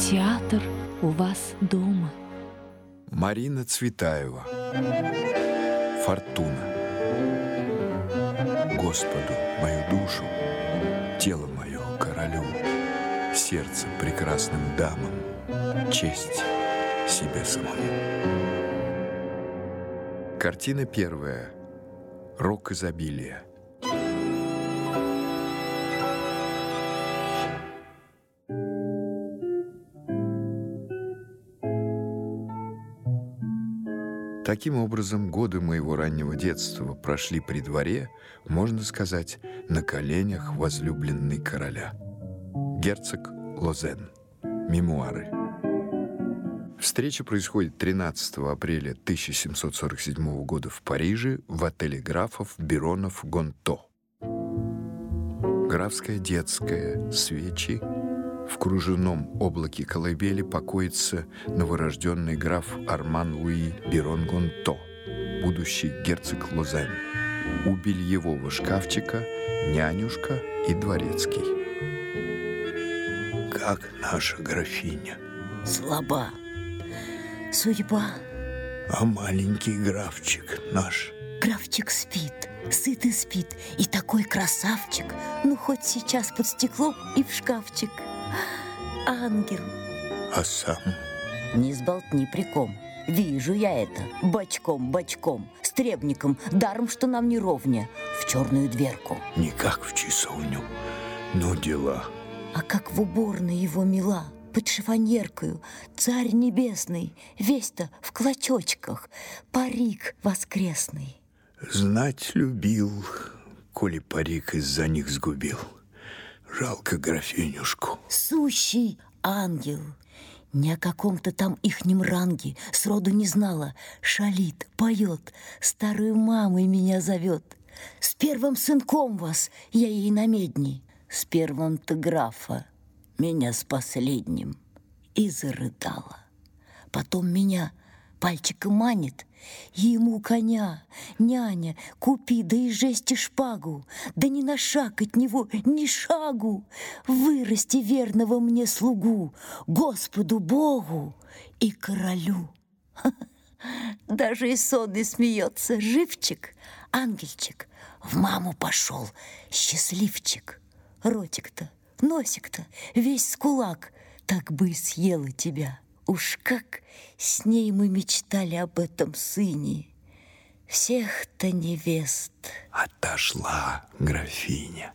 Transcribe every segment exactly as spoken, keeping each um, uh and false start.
Театр у вас дома. Марина Цветаева. Фортуна. Господу мою душу, тело мое королю, сердце прекрасным дамам, честь себе самому. Картина первая. Рок изобилия. Таким образом, годы моего раннего детства прошли при дворе, можно сказать, на коленях возлюбленной короля. Герцог Лозен. Мемуары. Встреча происходит тринадцатого апреля тысяча семьсот сорок седьмого года в Париже в отеле графов Биронов-Гонто. Графская детская, свечи. В кружевном облаке колыбели покоится новорожденный граф Арман Луи Бирон-Гонто, будущий герцог Лозен. У бельевого шкафчика нянюшка и дворецкий. Как наша графиня? Слаба. Судьба. А маленький графчик наш? Графчик спит, сыт и спит. И такой красавчик. Ну, хоть сейчас под стеклом и в шкафчик. Ангел. А сам? Не сболтни при ком. Вижу я это. Бочком, бочком, с требником, даром, что нам не ровня, в черную дверку. Не как в часовню, но дела. А как в уборной его мила, под шифонеркою, царь небесный, весь-то в клочочках, парик воскресный. Знать любил, коли парик из-за них сгубил. Жалко графинюшку. Сущий ангел. Ни о каком-то там ихнем ранге сроду не знала. Шалит, поет, старую мамой меня зовет. С первым сынком вас я ей на медни. С первым-то графа, меня с последним. И зарыдала. Потом меня пальчиком манит, ему коня, няня, купи, да и жести шпагу, да ни на шаг от него, ни шагу, вырасти верного мне слугу, Господу Богу и королю. Даже и сонный смеется, живчик, ангельчик, в маму пошел, счастливчик. Ротик-то, носик-то, весь с кулак, так бы и съела тебя. Уж как с ней мы мечтали об этом сыне. Всех-то невест отошла графиня.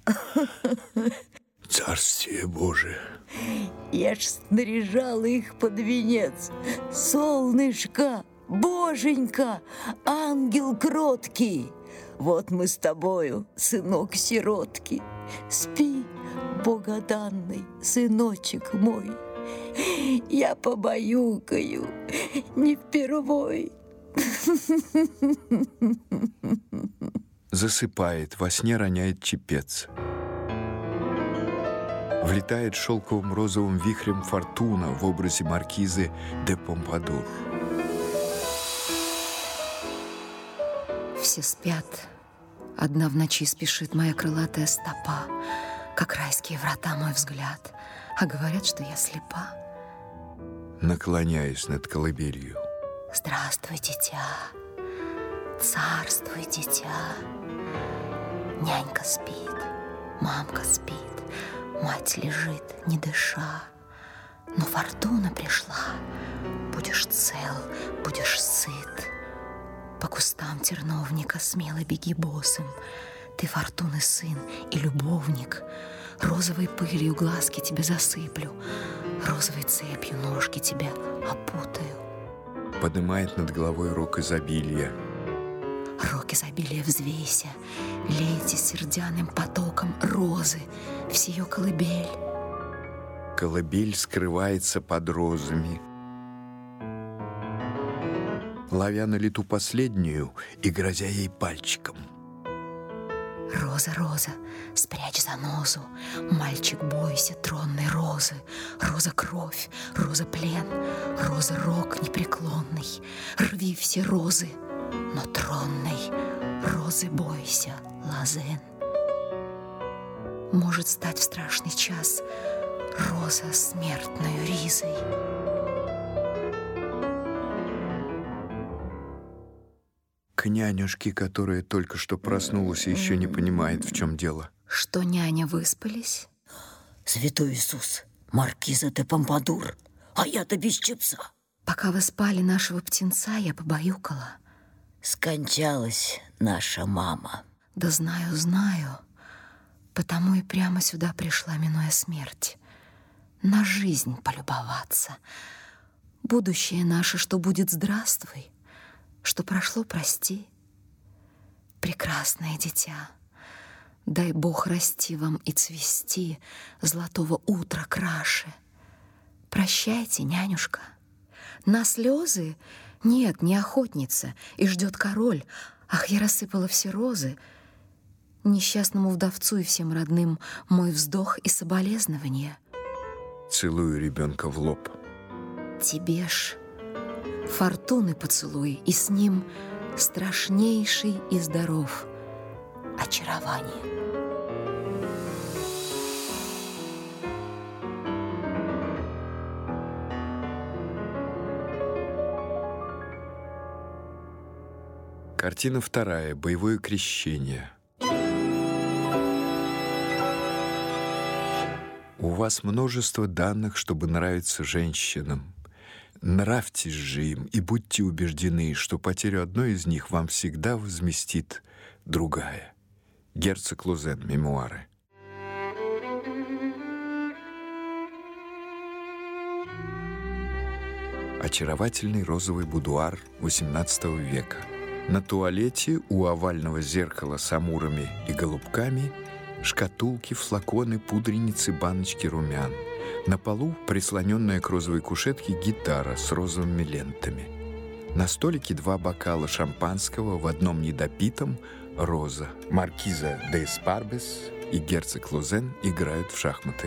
Царствие Божие. Я ж снаряжала их под венец. Солнышко, Боженька, ангел кроткий. Вот мы с тобою, сынок сиротки. Спи, богоданный сыночек мой. Я побаюкаю, не впервой. Засыпает, во сне роняет чепец. Влетает шелковым розовым вихрем Фортуна в образе маркизы де Помпадур. Все спят. Одна в ночи спешит моя крылатая стопа, как райские врата мой взгляд, а говорят, что я слепа. Наклоняясь над колыбелью. Здравствуй, дитя, царствуй, дитя. Нянька спит, мамка спит, мать лежит, не дыша. Но Фортуна пришла, будешь цел, будешь сыт. По кустам терновника смело беги босым. Ты Фортуны сын и любовник. Розовой пылью глазки тебе засыплю, розовой цепью ножки тебя опутаю. Поднимает над головой рок изобилия. Рок изобилия взвейся, лейте сердяным потоком розы в сию колыбель. Колыбель скрывается под розами. Ловя на лету последнюю и грозя ей пальчиком. Роза, роза, спрячь занозу, мальчик, бойся тронной розы. Роза кровь, роза плен, роза рок непреклонный. Рви все розы, но тронной розы бойся, Лозен. Может стать в страшный час роза смертною ризой. К нянюшке, которая только что проснулась и еще не понимает, в чем дело. Что, няня, выспались? Святой Иисус, маркиза де Помпадур, а я-то без чепца. Пока вы спали, нашего птенца я побаюкала. Скончалась наша мама. Да знаю, знаю. Потому и прямо сюда пришла, минуя смерть. На жизнь полюбоваться. Будущее наше, что будет, здравствуй. Что прошло, прости. Прекрасное дитя, дай Бог расти вам и цвести золотого утра краше. Прощайте, нянюшка. На слезы? Нет, не охотница, и ждет король. Ах, я рассыпала все розы. Несчастному вдовцу и всем родным мой вздох и соболезнование. Целую ребенка в лоб. Тебе ж фортуны поцелуй, и с ним страшнейший и здоров очарование. Картина вторая. Боевое крещение. У вас множество данных, чтобы нравиться женщинам. Нравьтесь же им и будьте убеждены, что потерю одной из них вам всегда возместит другая. Герцог Лозен. Мемуары. Очаровательный розовый будуар восемнадцатого века. На туалете у овального зеркала с амурами и голубками шкатулки, флаконы, пудреницы, баночки румян. На полу, прислоненная к розовой кушетке, гитара с розовыми лентами. На столике два бокала шампанского, в одном недопитом — роза. Маркиза де Эспарбес и герцог Лозен играют в шахматы.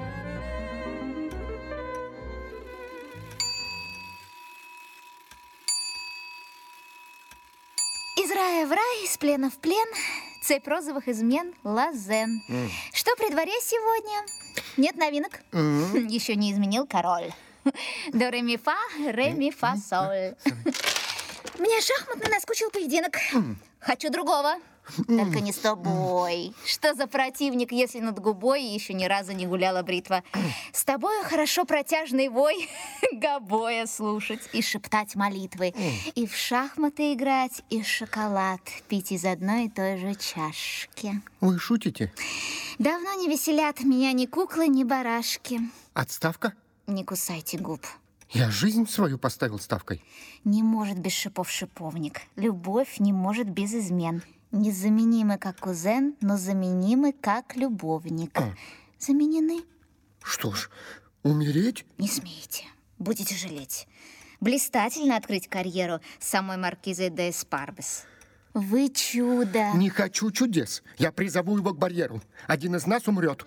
Из рая в рай, из плена в плен, цепь розовых измен Лозен. Mm. Что при дворе сегодня? Нет новинок? Mm. Еще не изменил король. До ре ми фа, ре ми фа соль. Мне шахматный наскучил поединок. Mm. Хочу другого. Только не с тобой. Что за противник, если над губой еще ни разу не гуляла бритва? С тобою хорошо протяжный вой гобоя слушать и шептать молитвы, и в шахматы играть, и шоколад пить из одной и той же чашки. Вы шутите? Давно не веселят меня ни куклы, ни барашки. Отставка? Не кусайте губ. Я жизнь свою поставил ставкой. Не может без шипов шиповник. Любовь не может без измен. Незаменимы как кузен, но заменимы как любовник. А. Заменены. Что ж, умереть? Не смейте, будете жалеть. Блистательно открыть карьеру с самой маркизой де Эспарбес. Вы чудо. Не хочу чудес. Я призову его к барьеру. Один из нас умрет.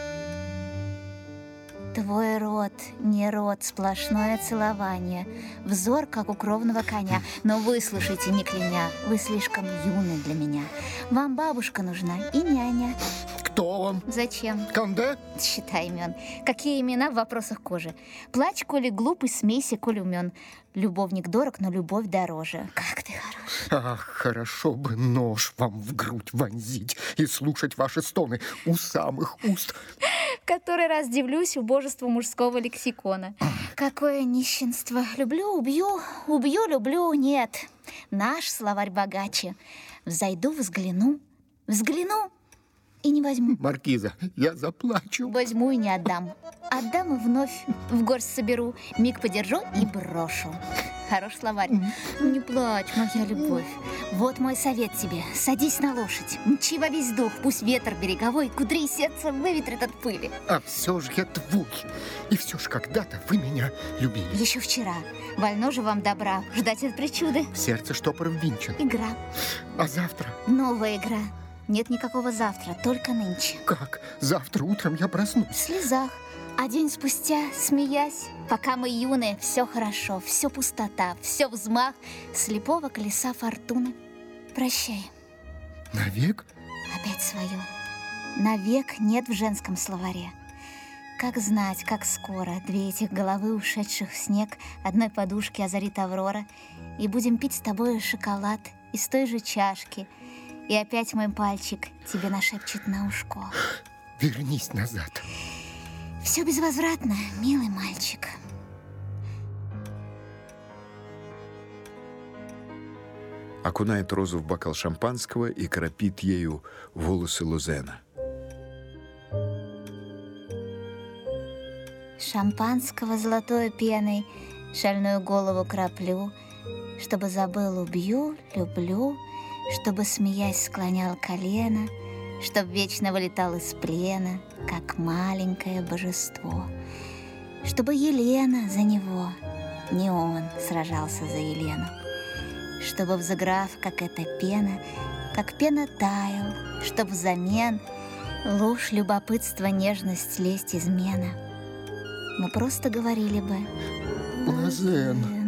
Твой рот не рот, сплошное целование. Взор, как у кровного коня. Но выслушайте, не кляня, вы слишком юны для меня. Вам бабушка нужна и няня. Кто он? Зачем? Канде? Считай имен. Какие имена в вопросах кожи? Плачь, коли глуп, и смейся, коли умен. Любовник дорог, но любовь дороже. Как ты хорош. Ах, хорошо бы нож вам в грудь вонзить и слушать ваши стоны у самых уст. Который раз дивлюсь убожеству мужского лексикона. Какое нищенство. Люблю, убью, убью, люблю. Нет, наш словарь богаче. Взойду, взгляну, взгляну и не возьму. Маркиза, я заплачу. Возьму и не отдам. Отдам и вновь в горсть соберу. Миг подержу и брошу. Хорош словарь. Не плачь, моя любовь. Вот мой совет тебе. Садись на лошадь. Мчи во весь дух. Пусть ветер береговой кудри сердце выветрит от пыли. А все же я твой. И все же когда-то вы меня любили. Еще вчера. Вольно же вам добра. Ждать от причуды. В сердце штопор ввинчен. Игра. А завтра? Новая игра. Нет никакого завтра, только нынче. Как? Завтра утром я проснусь. В слезах. А день спустя, смеясь, пока мы юны, все хорошо, все пустота, все взмах слепого колеса фортуны. Прощай. Навек? Опять свое. Навек нет в женском словаре. как знать, как скоро две этих головы, ушедших в снег, одной подушки озарит Аврора, и будем пить с тобой шоколад из той же чашки, и опять мой пальчик тебе нашепчет на ушко. Вернись назад. Все безвозвратно, милый мальчик. Окунает розу в бокал шампанского и кропит ею волосы Лозена. Шампанского золотой пеной шальную голову краплю, чтобы забыл, убью, люблю, чтобы, смеясь, склонял колено, чтоб вечно вылетал из плена, как маленькое божество, чтобы Елена за него, не он сражался за Елену, чтобы, взыграв, как эта пена, как пена таял, чтоб взамен ложь, любопытство, нежность, лесть, измена. Мы просто говорили бы: Лозен.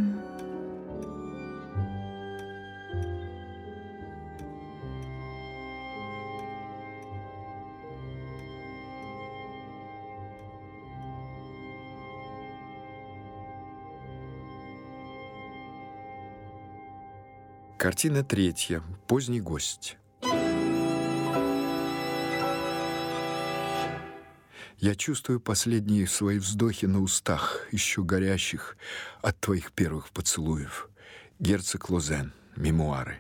Картина третья. Поздний гость. Я чувствую последние свои вздохи на устах, еще горящих от твоих первых поцелуев. Герцог Лозен. Мемуары.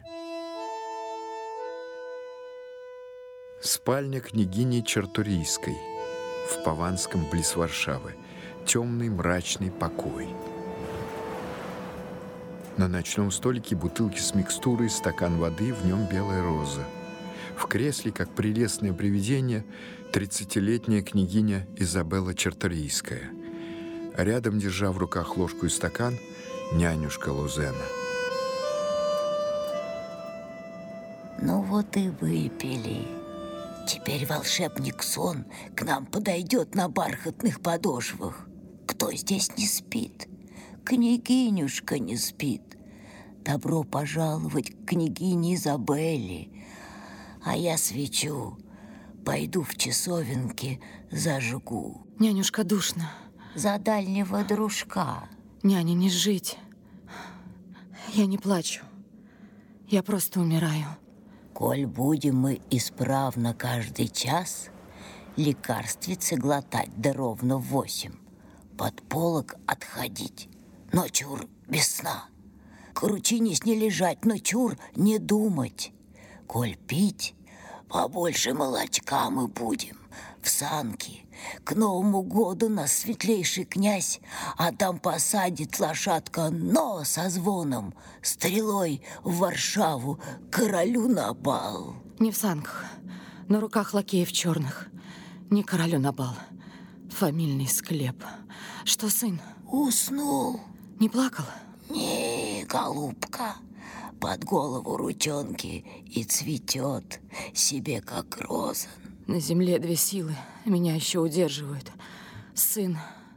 Спальня княгини Чарторийской в Паванском близ Варшавы. Темный мрачный покой. На ночном столике бутылки с микстурой, стакан воды, в нем белая роза. В кресле, как прелестное привидение, тридцатилетняя княгиня Изабелла Чарторийская. А рядом, держа в руках ложку и стакан, нянюшка Лозена. Ну вот и выпили. Теперь волшебник Сон к нам подойдет на бархатных подошвах. Кто здесь не спит? Княгинюшка не спит. Добро пожаловать к княгине Изабелле. А я свечу пойду в часовенке зажгу. Нянюшка, душно. За дальнего дружка. Няня, не жить. Я не плачу. Я просто умираю. Коль будем мы исправно каждый час лекарствицы глотать да ровно в восемь, под полог отходить, но чур без сна. К ручинись не лежать, но чур не думать. Коль пить, побольше молочка мы будем в санки. К Новому году нас светлейший князь, а там посадит лошадка, но со звоном, стрелой в Варшаву королю на бал. Не в санках, на руках лакеев черных. Не королю на бал. Фамильный склеп. Что, сын? Уснул. Не плакал? Не, голубка, под голову ручонки и цветет себе, как роза. На земле две силы меня еще удерживают. Сын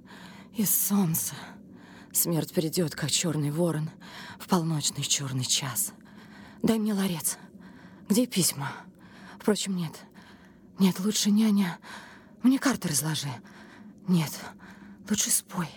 и солнце. Смерть придет, как черный ворон, в полночный черный час. Дай мне ларец. Где письма? Впрочем, нет. Нет, лучше, няня, мне карты разложи. Нет, лучше спой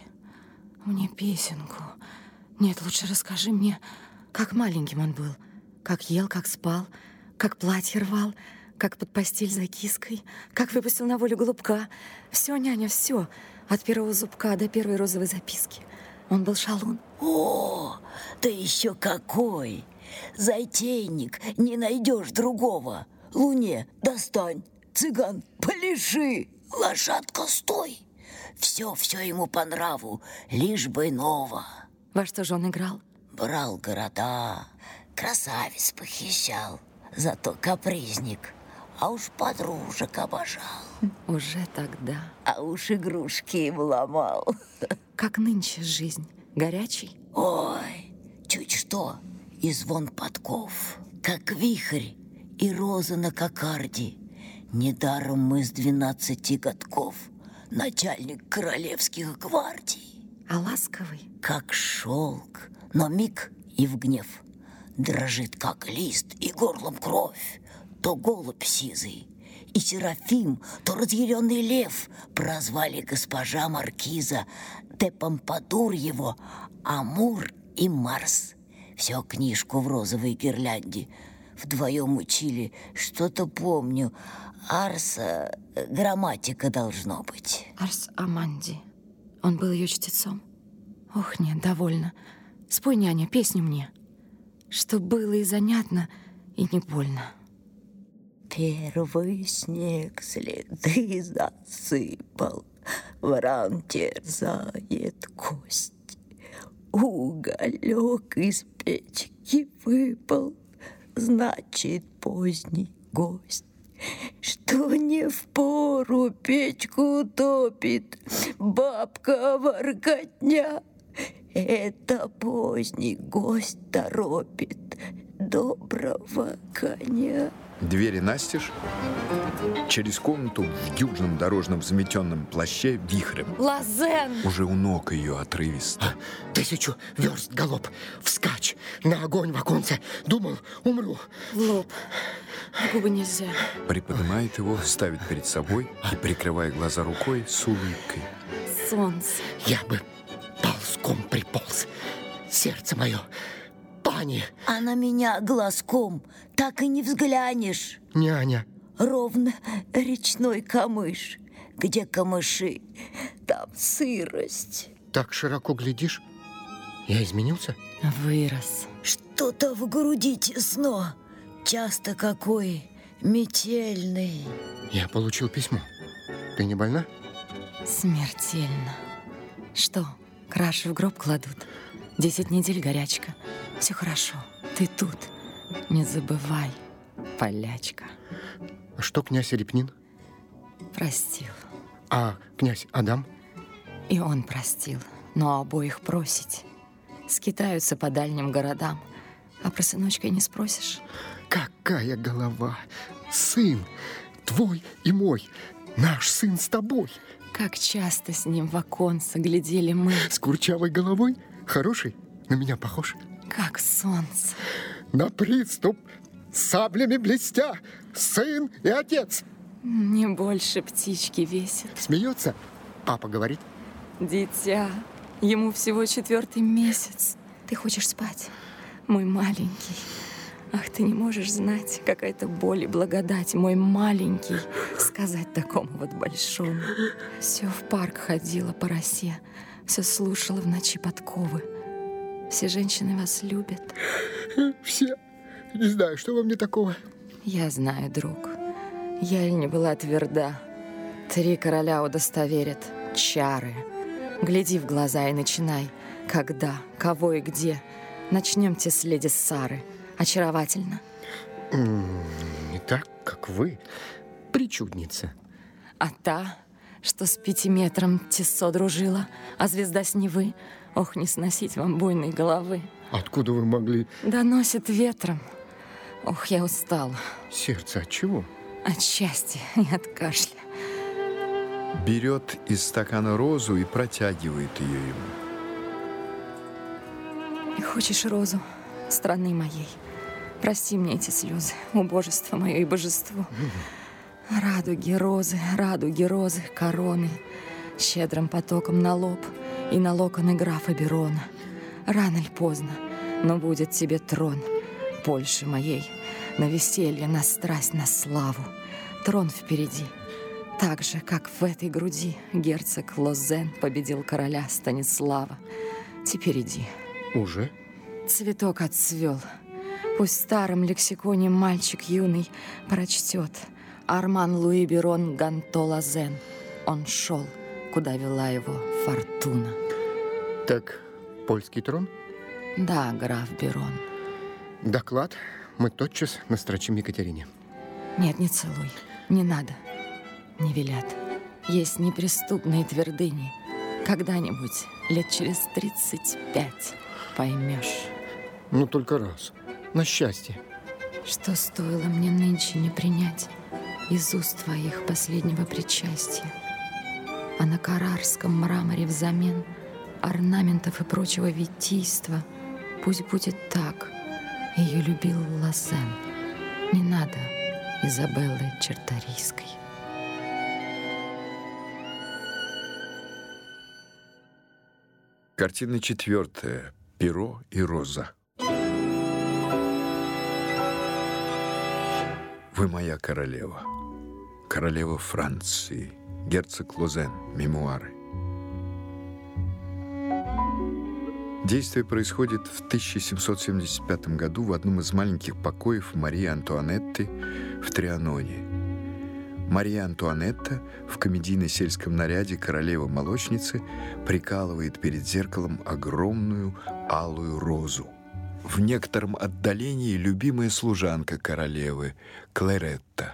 мне песенку. Нет, лучше расскажи мне, как маленьким он был. Как ел, как спал, как платье рвал, как под постель за киской, как выпустил на волю голубка. Все, няня, все. От первого зубка до первой розовой записки. Он был шалун. О, ты еще какой! Затейник, не найдешь другого. Луне достань, цыган, поляши. Лошадка, стой. Все-все ему по нраву, лишь бы ново. Во что же он играл? Брал города, красавиц похищал, зато капризник, а уж подружек обожал. Уже тогда. А уж игрушки им ломал. Как нынче жизнь? Горячий? Ой, чуть что, и звон подков, как вихрь и роза на кокарде. Недаром мы с двенадцати годков начальник королевских гвардий. А ласковый? Как шелк, но миг и в гнев. Дрожит, как лист, и горлом кровь. То голубь сизый, и Серафим, то разъяренный лев. Прозвали госпожа маркиза де Помпадур его Амур и Марс. Все книжку в розовой гирлянде. Вдвоем учили, что-то помню. Арса, грамматика должно быть. Арс Аманди. Он был ее чтецом. Ох, нет, довольно. Спой, няня, песню мне. Чтоб было и занятно, и не больно. Первый снег следы засыпал, ворон терзает кость. Уголек из печки выпал, значит, поздний гость. Что не впору печку топит бабка воркотня, это поздний гость торопит доброго коня. Двери настежь. Через комнату в дюжном дорожном взметенном плаще вихрем. Лозен! Уже у ног ее отрывисто. Тысячу верст галоп, вскачь, на огонь в оконце. Думал, умру. В лоб. В губы нельзя. Приподнимает его, ставит перед собой и, прикрывая глаза рукой, с улыбкой. Солнце. Я бы ползком приполз. Сердце мое, пани. А на меня глазком так и не взглянешь. Няня. Ровно речной камыш. Где камыши, там сырость. Так широко глядишь? Я изменился? Вырос. Что-то в груди тесно. Часто какой метельный. Я получил письмо. Ты не больна? Смертельно. Что, краши в гроб кладут? Десять недель горячка. Все хорошо. Ты тут. Не забывай, полячка. Что князь Репнин? Простил. А князь Адам? И он простил. Но обоих просить. Скитаются по дальним городам. А про сыночка и не спросишь? Какая голова! Сын твой и мой. Наш сын с тобой. Как часто с ним в оконце глядели мы. С курчавой головой? Хороший? На меня похож? Как солнце. На приступ, саблями блестя, сын и отец. Не больше птички весит. Смеется? Папа говорит. Дитя, ему всего четвертый месяц. Ты хочешь спать, мой маленький? Ах, ты не можешь знать, какая это боль и благодать, мой маленький, сказать такому вот большому. Все в парк ходила по росе, все слушала в ночи подковы. Все женщины вас любят. Все. Не знаю, что во мне такого. Я знаю, друг. Я и не была тверда. Три короля удостоверят. Чары. Гляди в глаза и начинай. Когда, кого и где. Начнемте с леди Сары. Очаровательно. Не так, как вы. Причудница. А та, что с пятиметром Тиссо дружила, а звезда с Невы, ох, не сносить вам буйной головы. Откуда вы могли? Доносит ветром. Ох, я устала. Сердце от чего? От счастья и от кашля. Берет из стакана розу и протягивает ее ему. И хочешь розу страны моей? Прости мне эти слезы, убожество мое и божество. Радуги, розы, радуги, розы, короны, щедрым потоком на лоб и на локоны графа Берона. Рано ли поздно, но будет тебе трон Польши моей, на веселье, на страсть, на славу. Трон впереди, так же, как в этой груди герцог Лозен победил короля Станислава. Теперь иди. Уже? Цветок отцвел. Пусть в старом лексиконе мальчик юный прочтет. Арман Луи Берон Ганто Лозен. Он шел, куда вела его фортуна. Так, польский трон? Да, граф Берон. Доклад мы тотчас настрочим Екатерине. Нет, не целуй. Не надо. Не велят. Есть неприступные твердыни. Когда-нибудь, лет через тридцать пять, поймешь. Ну, только раз. На счастье. Что стоило мне нынче не принять из уст твоих последнего причастия, а на карарском мраморе взамен орнаментов и прочего витийства пусть будет так. Ее любил Лозен. Не надо, Изабеллы Черторийской. Картина четвертая. Перо и роза. Вы моя королева. Королева Франции. Герцог Лозен. Мемуары. Действие происходит в тысяча семьсот семьдесят пятом году в одном из маленьких покоев Марии Антуанетты в Трианоне. Мария Антуанетта в комедийно-сельском наряде королевы-молочницы прикалывает перед зеркалом огромную алую розу. В некотором отдалении любимая служанка королевы Кларетта.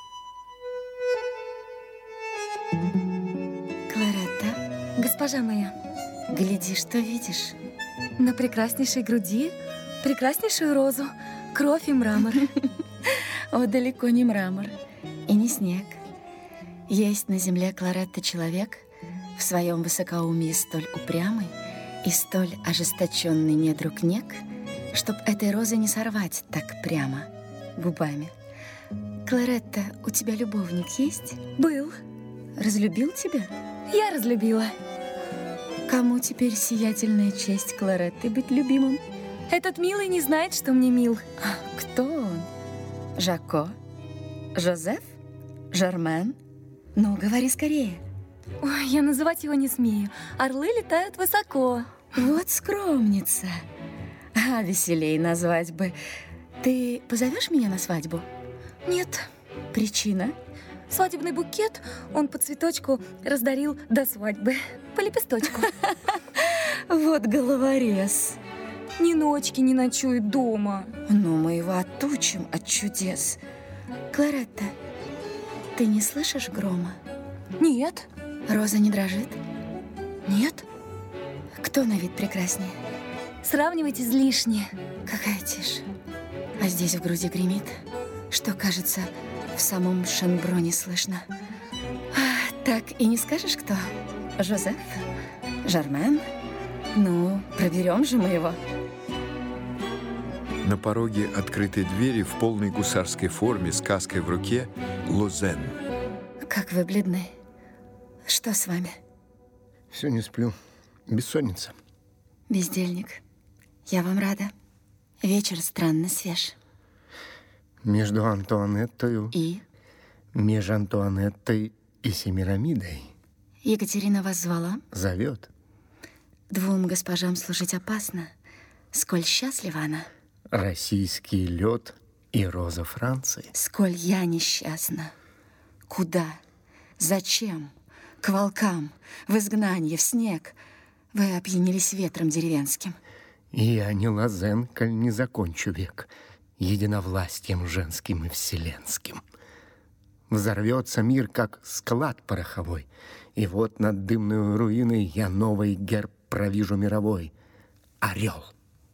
Кларетта, госпожа моя, Гляди, что видишь. на прекраснейшей груди прекраснейшую розу, кровь и мрамор. О, далеко не мрамор и не снег. Есть на земле Кларетта человек, в своем высокоумии столь упрямый и столь ожесточенный недруг нек, чтоб этой розы не сорвать так прямо, губами. Кларетта, у тебя любовник есть? Был. Разлюбил тебя? Я разлюбила. Кому теперь сиятельная честь Кларетты быть любимым? Этот милый не знает, что мне мил. А кто он? Жако? Жозеф? Жермен? Ну, говори скорее. Ой, я называть его не смею. Орлы летают высоко. Вот скромница. А веселей назвать бы. Ты позовешь меня на свадьбу? Нет. Причина? Свадебный букет он по цветочку раздарил до свадьбы. По лепесточку. Вот головорез. Ни ночки не ночует дома. Ну, мы его отучим от чудес. Кларетта, ты не слышишь грома? Нет. Роза не дрожит? Нет. Кто на вид прекраснее? Сравнивать излишне. Какая тишь. А здесь в груди гремит, что, кажется, в самом Шенброне слышно. А, так и не скажешь, кто? Жозеф? Жермен? Ну, проберем же мы его. На пороге открытой двери в полной гусарской форме с каской в руке Лозен. Как вы бледны. Что с вами? Все не сплю. Бессонница. Бездельник. Я вам рада. Вечер странно свеж. Между Антуанеттою... И? Между Антуанеттой и Семирамидой. Екатерина вас звала? Зовет. Двум госпожам служить опасно. Сколь счастлива она. Российский лед и роза Франции. Сколь я несчастна. Куда? Зачем? К волкам, в изгнанье, в снег. Вы опьянились ветром деревенским. Я не Лозен, коль не закончу век единовластием женским и вселенским. Взорвется мир, как склад пороховой, и вот над дымной руиной я новый герб провижу мировой. Орел.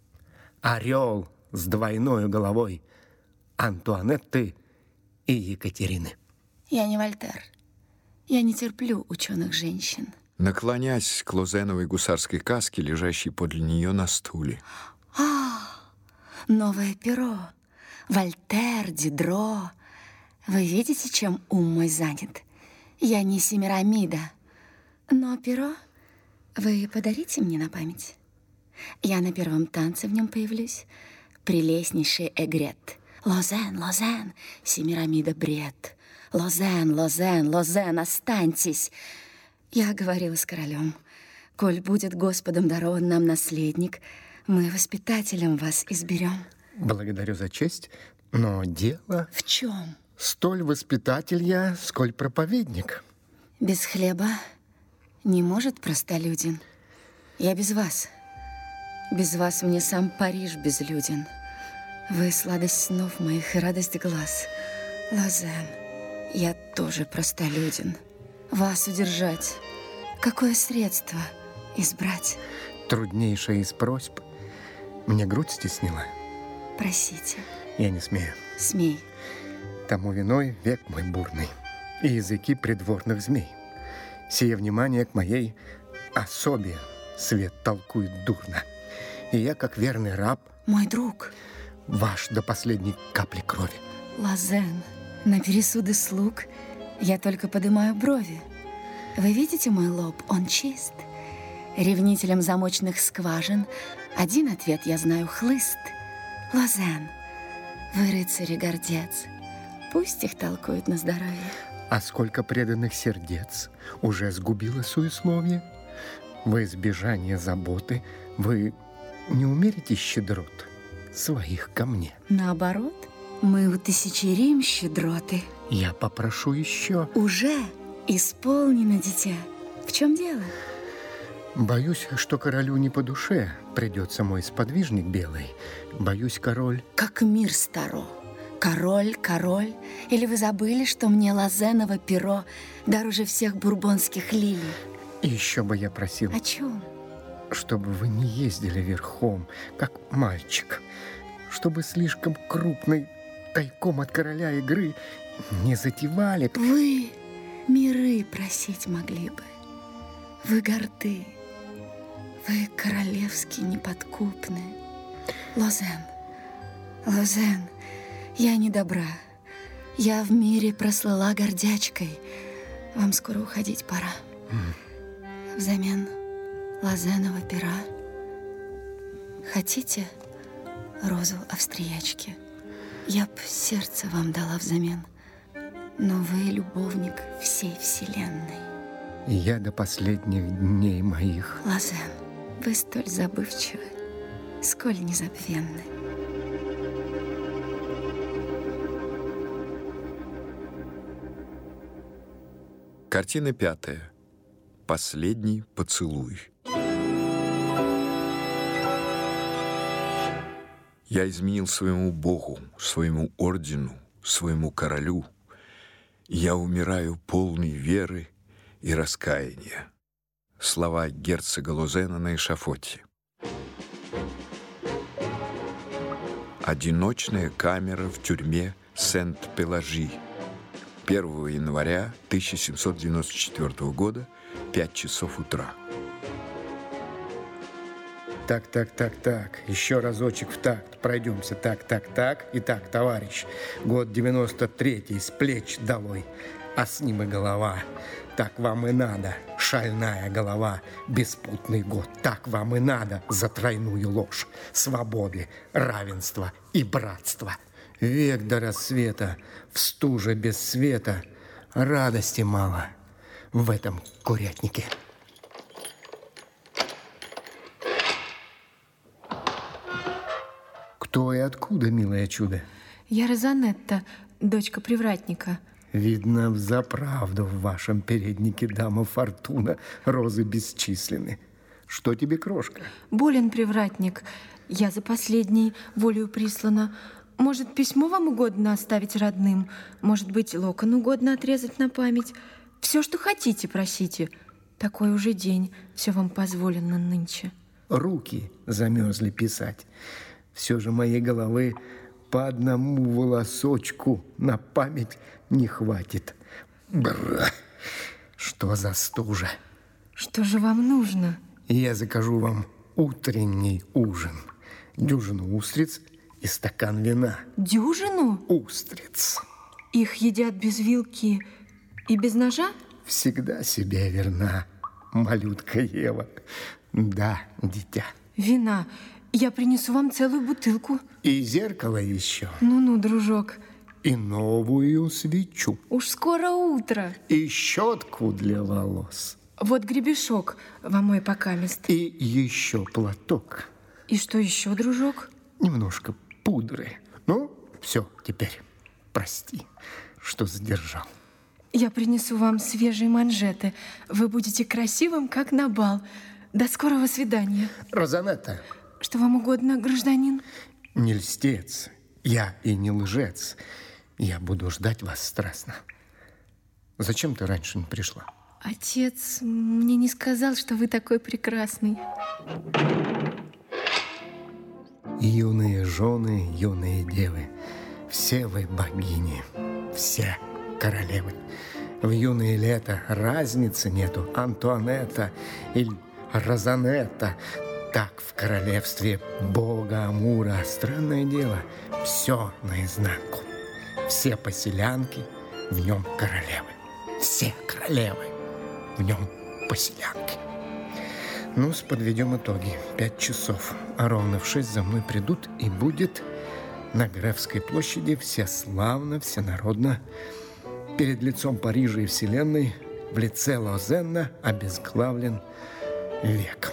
Орел с двойной головой Антуанетты и Екатерины. Я не Вольтер. Я не терплю ученых женщин. Наклонясь к Лозеновой гусарской каске, лежащей подле нее на стуле. А, новое перо. Вольтер, Дидро. Вы видите, чем ум мой занят? Я не Семирамида. Но перо вы подарите мне на память? Я на первом танце в нем появлюсь. Прелестнейший эгрет. Лозен, Лозен, Семирамида бред. Лозен, Лозен, Лозен, останьтесь. Я говорила с королем. Коль будет Господом дарован нам наследник, мы воспитателем вас изберем. Благодарю за честь, но дело... В чем? Столь воспитатель я, сколь проповедник. Без хлеба не может простолюдин. Я без вас. Без вас мне сам Париж безлюден. Вы сладость снов моих и радость глаз. Лозен, я тоже простолюдин. Вас удержать, какое средство избрать? Труднейшая из просьб мне грудь стеснила. Просите. Я не смею. Смей. Тому виной век мой бурный и языки придворных змей. Сие внимание к моей особе свет толкует дурно. И я, как верный раб, Мой друг. ваш до последней капли крови. Лозен, На пересуды слуг я только поднимаю брови. Вы видите мой лоб? Он чист. Ревнителям замочных скважин один ответ я знаю — хлыст. Лозен, вы рыцарь и гордец. Пусть их толкуют на здоровье. А сколько преданных сердец уже сгубило суесловие? Во избежание заботы вы не умерите щедрот своих ко мне. Наоборот, мы утысячерим щедроты. Я попрошу еще. Уже исполнено, дитя. В чем дело? Боюсь, что королю не по душе придется мой сподвижник белый. Боюсь, король... Как мир старо. Король, король. Или вы забыли, что мне лозеново перо дороже всех бурбонских лилий? И еще бы я просил... О чем? Чтобы вы не ездили верхом, как мальчик. Чтобы слишком крупной тайком от короля игры не затевали. Вы миры просить могли бы. Вы горды. Вы королевски неподкупны. Лозен, Лозен, я не добра. Я в мире прослыла гордячкой. Вам скоро уходить пора. Mm. Взамен лозеного пера хотите розу австриячки? Я б сердце вам дала взамен, но вы любовник всей вселенной. Я до последних дней моих. Лозен, вы столь забывчивы, сколь незабвенны. Картина пятая. Последний поцелуй. Я изменил своему Богу, своему ордену, своему королю. Я умираю полный веры и раскаяния. Слова герцога Лозена на эшафоте. Одиночная камера в тюрьме Сент-Пеложи. первого января тысяча семьсот девяносто четвёртого года, пять часов утра. Так, так, так, так. Еще разочек в такт. Пройдемся. Так, так, так. Итак, товарищ, год девяносто третий, с плеч долой, а с ним и голова. Так вам и надо, шальная голова, беспутный год. Так вам и надо за тройную ложь свободы, равенства и братства. Век до рассвета, в стуже без света, радости мало в этом курятнике. Кто и откуда, милое чудо? Я Розанетта, дочка привратника. Видно, взаправду в вашем переднике, дама Фортуна, розы бесчисленны. Что тебе, крошка? Болен привратник. Я за последней волею прислана. Может, письмо вам угодно оставить родным? Может быть, локон угодно отрезать на память? Все, что хотите, просите. Такой уже день, все вам позволено нынче. Руки замерзли писать. Все же моей головы по одному волосочку на память не хватит. Бра! Что за стужа? Что же вам нужно? Я закажу вам утренний ужин. Дюжину устриц и стакан вина. Дюжину? Устриц. Их едят без вилки и без ножа? Всегда себе верна, малютка Ева. Да, дитя. Вина. Я принесу вам целую бутылку. И зеркало еще. Ну-ну, дружок. И новую свечу. Уж скоро утро. И щетку для волос. Вот гребешок вам мой покамест. И еще платок. И что еще, дружок? Немножко пудры. Ну, все, теперь прости, что задержал. Я принесу вам свежие манжеты. Вы будете красивым, как на бал. До скорого свидания. Розанетта. Что вам угодно, гражданин? Не льстец, я и не лжец. Я буду ждать вас страстно. Зачем ты раньше не пришла? Отец мне не сказал, что вы такой прекрасный. Юные жены, юные девы, все вы богини, все королевы. В юные лета разницы нету, Антуанетта или Розанетта. Так в королевстве бога Амура. Странное дело, все наизнанку. Все поселянки, в нем королевы. Все королевы, в нем поселянки. Ну, подведем итоги. Пять часов. А ровно в шесть за мной придут, и будет на Гревской площади всеславно, всенародно, перед лицом Парижа и Вселенной, в лице Лозенна обезглавлен век.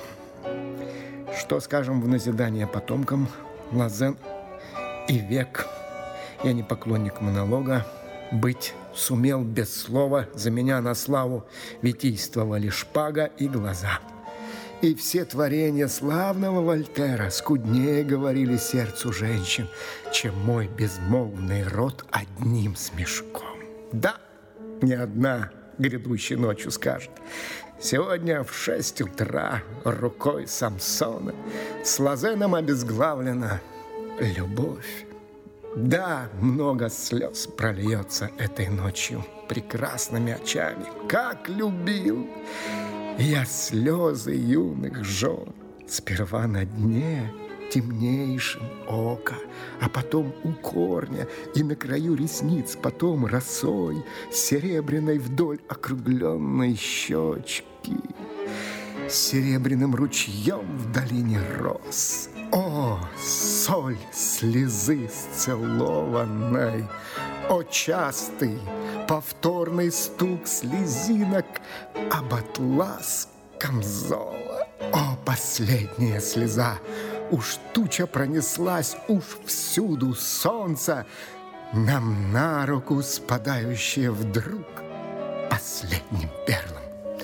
Что скажем в назидание потомкам? Лозен и век. Я не поклонник монолога. Быть сумел без слова, за меня на славу витийствовали шпага и глаза. И все творения славного Вольтера скуднее говорили сердцу женщин, чем мой безмолвный рот одним смешком. Да, не одна грядущей ночью скажет: сегодня в шесть утра рукой Самсона с Лозеном обезглавлена любовь. Да, много слез прольется этой ночью прекрасными очами. Как любил я слезы юных жен, сперва на дне темнейшем ока, а потом у корня и на краю ресниц, потом росой серебряной вдоль округленной щечки, серебряным ручьем в долине роз. О, соль слезы сцелованной! О, частый повторный стук слезинок об атлас камзола! О, последняя слеза! Уж туча пронеслась, уж всюду солнце, нам на руку спадающее вдруг последним перлом.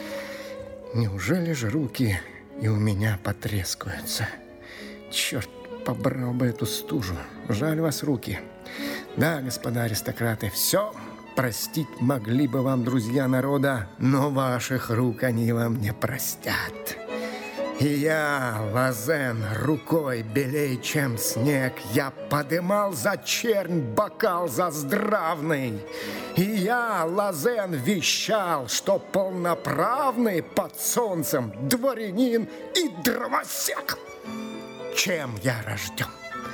Неужели же руки и у меня потрескаются? Черт, побрал бы эту стужу. Жаль вас руки. Да, господа аристократы, все простить могли бы вам друзья народа, но ваших рук они вам не простят. И я, Лозен, рукой белей, чем снег, я подымал за чернь бокал заздравный. И я, Лозен, вещал, что полноправный под солнцем дворянин и дровосек. Чем я рожден?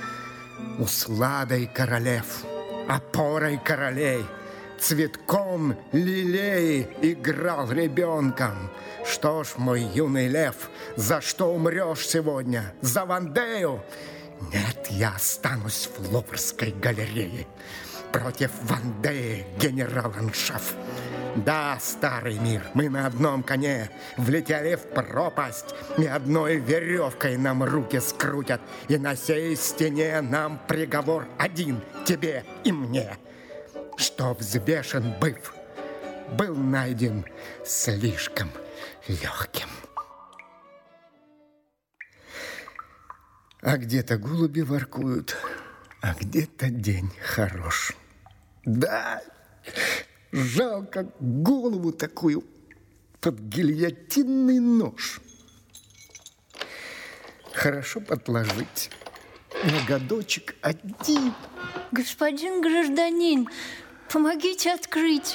Усладой королев, опорой королей, цветком лилей играл ребенком. Что ж, мой юный лев, за что умрешь сегодня? За Вандею? Нет, я останусь в Луврской галерее. Против Вандеи, генерал-аншеф. Да, старый мир, мы на одном коне влетели в пропасть, ни одной веревкой нам руки скрутят, и на сей стене нам приговор один, тебе и мне, что взвешен быв, был найден слишком легким. А где-то голуби воркуют, а где-то день хорош. Да, жалко голову такую под гильотинный нож. Хорошо подложить ноготочек один. Господин гражданин, помогите открыть.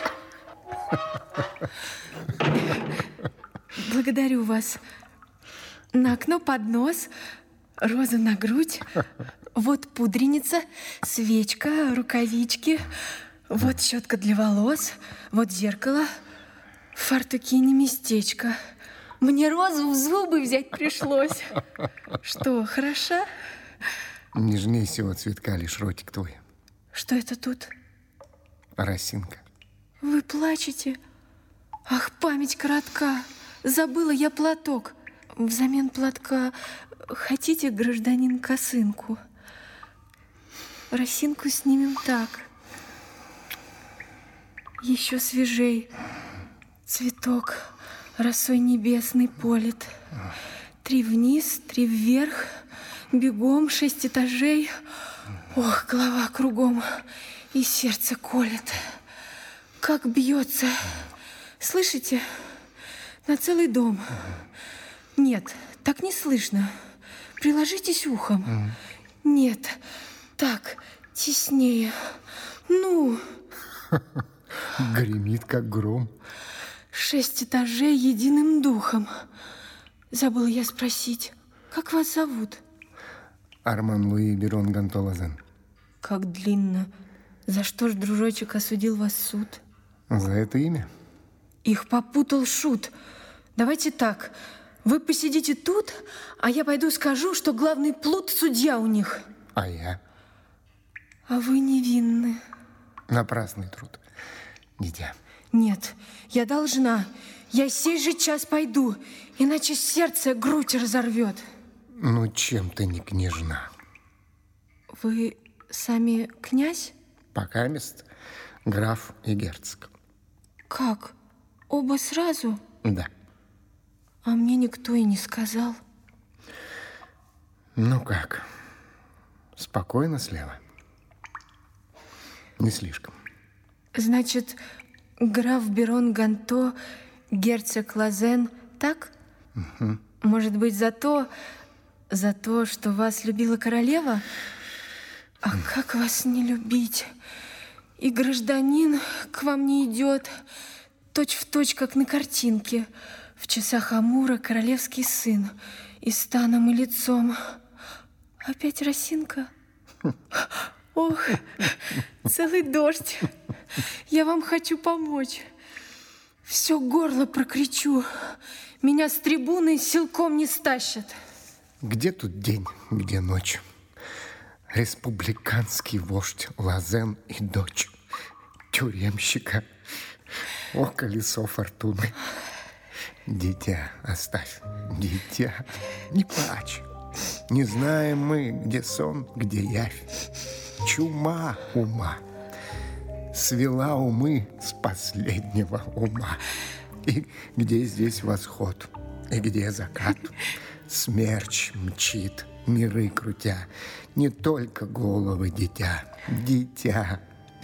Благодарю вас. На окно поднос, роза на грудь, вот пудреница, свечка, рукавички, вот щетка для волос, вот зеркало, в фартуке не местечко. Мне розу в зубы взять пришлось. Что, хороша? Нежнее всего цветка лишь ротик твой. Что это тут? Росинка. Вы плачете? Ах, память коротка. Забыла я платок. Взамен платка хотите, гражданин, косынку? Росинку снимем так. Еще свежей. Цветок росой небесный полет. Три вниз, три вверх. Бегом шесть этажей. Ох, голова кругом. И сердце колет. Как бьется. Слышите? На целый дом. Нет, так не слышно. Приложитесь ухом. Нет, так, теснее. Ну. Гремит, как гром. Шесть этажей единым духом. Забыла я спросить, как вас зовут? Арман Луи Берон Ганто Лозен. Как длинно. За что ж дружочек осудил вас суд? За это имя? Их попутал шут. Давайте так, вы посидите тут, а я пойду скажу, что главный плут судья у них. А я? А вы невинны. Напрасный труд, дитя. Нет, я должна. Я сей же час пойду, иначе сердце грудь разорвет. Ну, чем ты не княжна? Вы сами князь? Пока мест граф и герцог. Как? Оба сразу? Да. А мне никто и не сказал. Ну как? Спокойно слева? Не слишком. Значит, граф Берон Ганто, герцог Лозен, так? Угу. Может быть, за то, за то, что вас любила королева? А как вас не любить? И гражданин к вам не идет, точь в точь, как на картинке. В часах Амура королевский сын, и станом, и лицом. Опять росинка? Ох, целый дождь. Я вам хочу помочь. Все горло прокричу. Меня с трибуны силком не стащат. Где тут день, где ночь? Республиканский вождь Лозен и дочь тюремщика. О, колесо фортуны. Дитя, оставь, дитя, не плачь. Не знаем мы, где сон, где явь. Чума ума свела умы с последнего ума. И где здесь восход, и где закат? Смерч мчит, миры крутя, не только головы дитя, дитя.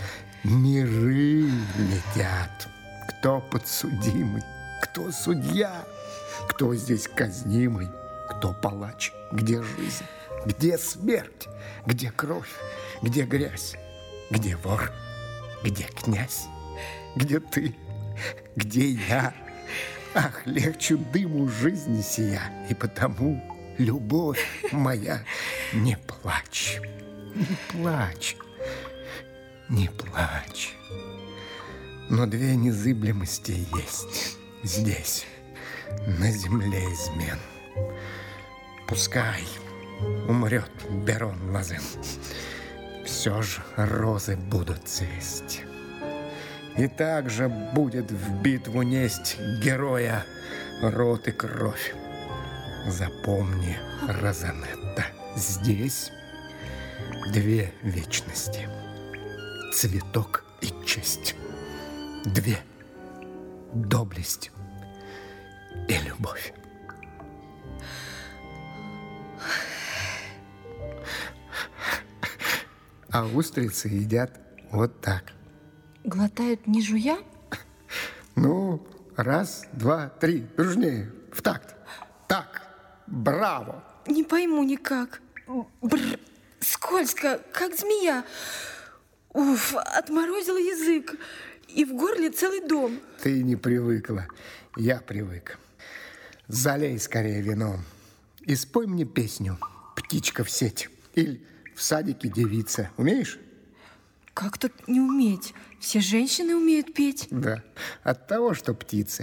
Миры летят. Кто подсудимый, кто судья, кто здесь казнимый, кто палач, где жизнь, где смерть, где кровь, где грязь, где вор, где князь, где ты, где я. Ах, легче дыму жизни сия, и потому, любовь моя, не плачь, не плачь, не плачь. Но две незыблемости есть здесь, на земле измен. Пускай умрет Берон Лозен, все же розы будут цвести. И также будет в битву несть героя рот и кровь. Запомни, Розанетта, здесь две вечности. Цветок и честь. Две. Доблесть и любовь. А устрицы едят вот так. Глотают не жуя? Ну, раз, два, три, дружнее, в такт. Так, браво. Не пойму никак. Бррр, скользко, как змея. Уф, отморозил язык. И в горле целый дом. Ты не привыкла, я привык. Залей скорее вином и спой мне песню «Птичка в сеть» или «В садике девица». Умеешь? Как тут не уметь? Все женщины умеют петь. Да, от того, что птицы.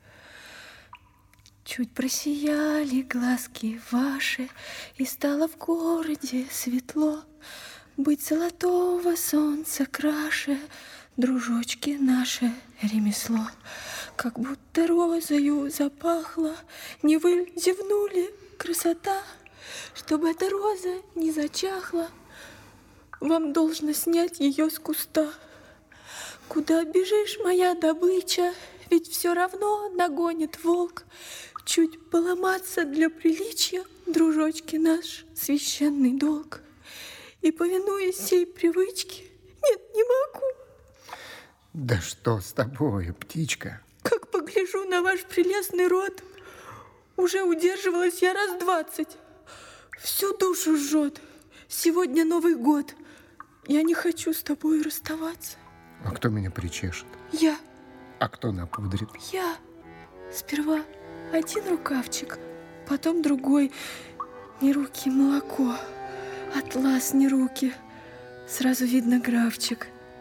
Чуть просияли глазки ваши, и стало в городе светло. Быть золотого солнца краше, дружочки, наше ремесло. Как будто розою запахло, не вы зевнули, красота. Чтобы эта роза не зачахла, вам должно снять ее с куста. Куда бежишь, моя добыча? Ведь все равно нагонит волк. Чуть поломаться для приличия, дружочки, наш священный долг. И, повинуясь сей привычке, нет, не могу. Да что с тобою, птичка? Как погляжу на ваш прелестный рот, уже удерживалась я раз двадцать. Всю душу жжет. Сегодня Новый год. Я не хочу с тобой расставаться. А кто меня причешет? Я. А кто напудрит? Я. Сперва один рукавчик, потом другой. Не руки, молоко. Атлас, не руки. Сразу видно графчик.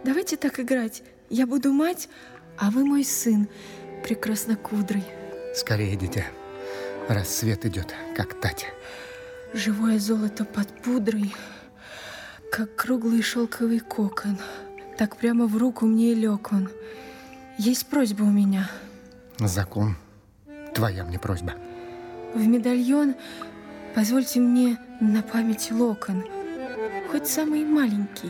давайте так играть. Я буду мать, а вы мой сын, прекраснокудрый. Скорее, дитя. Рассвет идет, как тать. Живое золото под пудрой, как круглый шелковый кокон. Так прямо в руку мне и лег он. Есть просьба у меня. Закон. Твоя мне просьба. В медальон позвольте мне на память локон. Хоть самый маленький.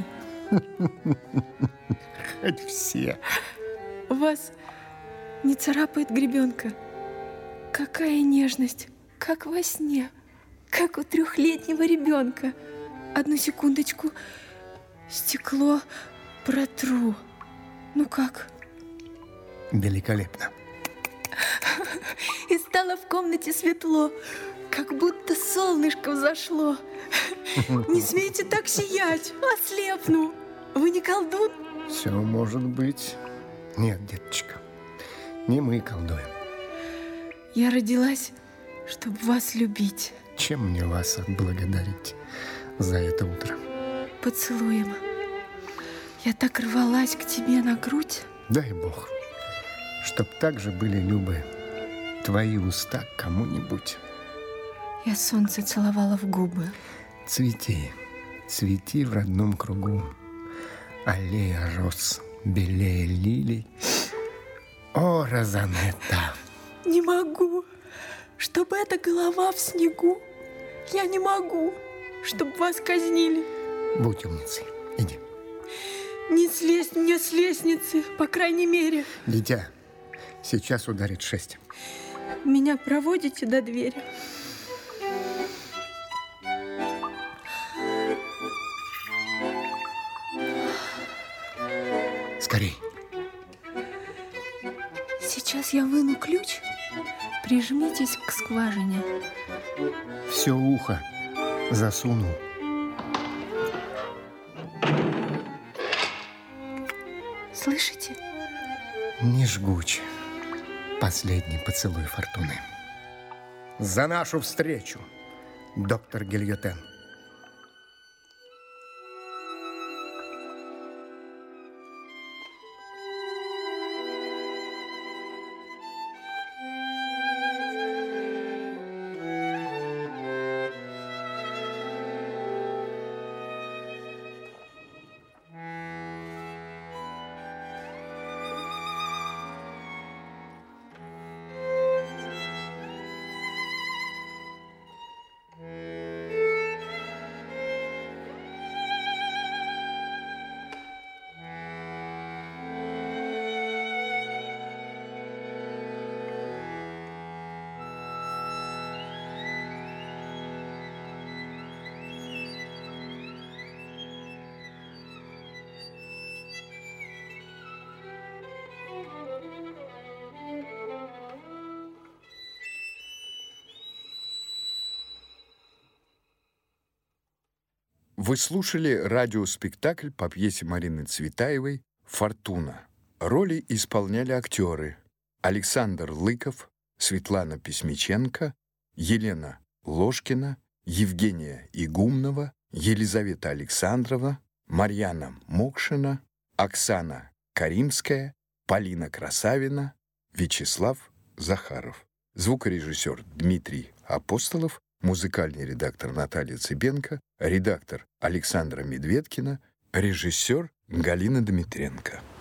Хоть все. Вас не царапает гребенка. Какая нежность, как во сне, как у трехлетнего ребенка. Одну секундочку, стекло протру. Ну как? Великолепно. И стало в комнате светло, как будто солнышко взошло. Не смейте так сиять, ослепну. Вы не колдун? Все может быть. Нет, деточка, не мы колдуем. Я родилась, чтобы вас любить. Чем мне вас отблагодарить за это утро? Поцелуем. Я так рвалась к тебе на грудь. Дай Бог, чтоб так же были любы твои уста к кому-нибудь. Я солнце целовала в губы. Цвети, цвети в родном кругу. Аллея роз белее лилий. О, Розанетта! Не могу, чтобы эта голова в снегу. Я не могу, чтобы вас казнили. Будь умницей, иди. Не слезть мне с лестницы, по крайней мере. Дитя, сейчас ударит шесть. Меня проводите до двери? Скорей. Сейчас я выну ключ. Прижмитесь к скважине. Все ухо засунул. Слышите? Не жгуче. Последний поцелуй фортуны. За нашу встречу, доктор Гильотен. Вы слушали радиоспектакль по пьесе Марины Цветаевой «Фортуна». Роли исполняли актеры Александр Лыков, Светлана Письмиченко, Елена Ложкина, Евгения Игумнова, Елизавета Александрова, Марьяна Мокшина, Оксана Каримская, Полина Красавина, Вячеслав Захаров. Звукорежиссер Дмитрий Апостолов, музыкальный редактор Наталья Цыбенко, редактор Александра Медведкина, режиссер Галина Дмитренко.